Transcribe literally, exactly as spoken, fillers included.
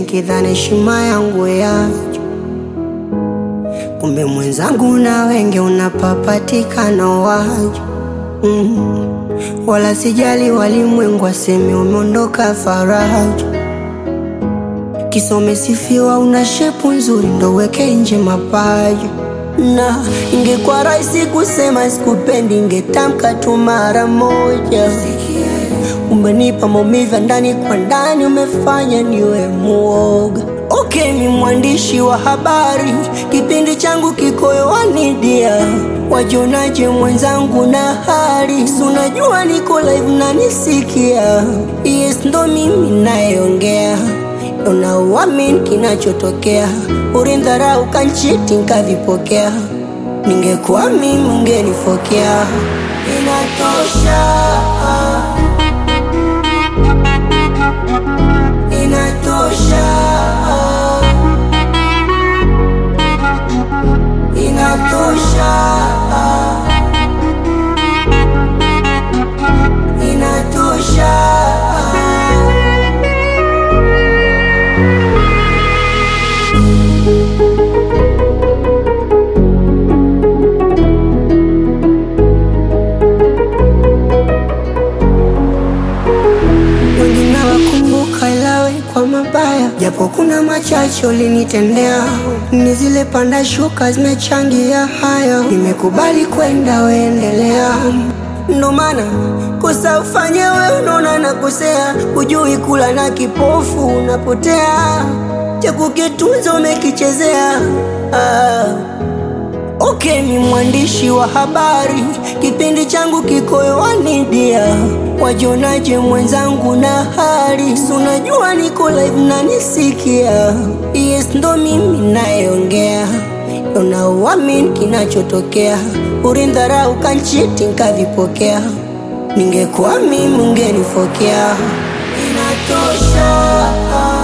nikidhani heshima yangu yacho, kumbe mwenzangu na wenge unapapatikana wacho. mm. Wala sijali walimwengu waseme umeondoka faraja, kisome sifiwa una shepu nzuri ndo weke nje mapaja. Na ingekuwa rahisi kusema sikupendi, ingetamka tu mara moja. Umenipa maumivu ndani kwa ndani, umefanya niwe muoga. Okay, mi mwandishi wa habari, kipindi changu kiko hewani dia. Wajionaje mwenzangu na hali, si unajua niko live na nisikia. Yes, ndo mimi nayeongea, unauamini kinachotokea. Ulindharau kanchiti nkavipokea, ningekuwa mimi ungenifokea. Inatosha, inatosha, inatosha, inatosha. Kwa mabaya, japo kuna machache ulinitendea, ni zile panda shuka zimechangia haya. Nimekubali kwenda, weendelea. Ndo maana kosa ufanye we unaona nakosea, hujui kula na kipofu unapotea, cha kukitunza umekichezea. ah. Okay, ni mwandishi wa habari, kipindi changu kiko hewani dia. Wajionaje mwenzangu na hali, si unajua niko live na nisikia. Yes, ndo mimi nayeongea, unauamini kinachotokea. Ulindharau kanchiti nkavipokea, ningekuwa mimi ungenifokea. Inatosha.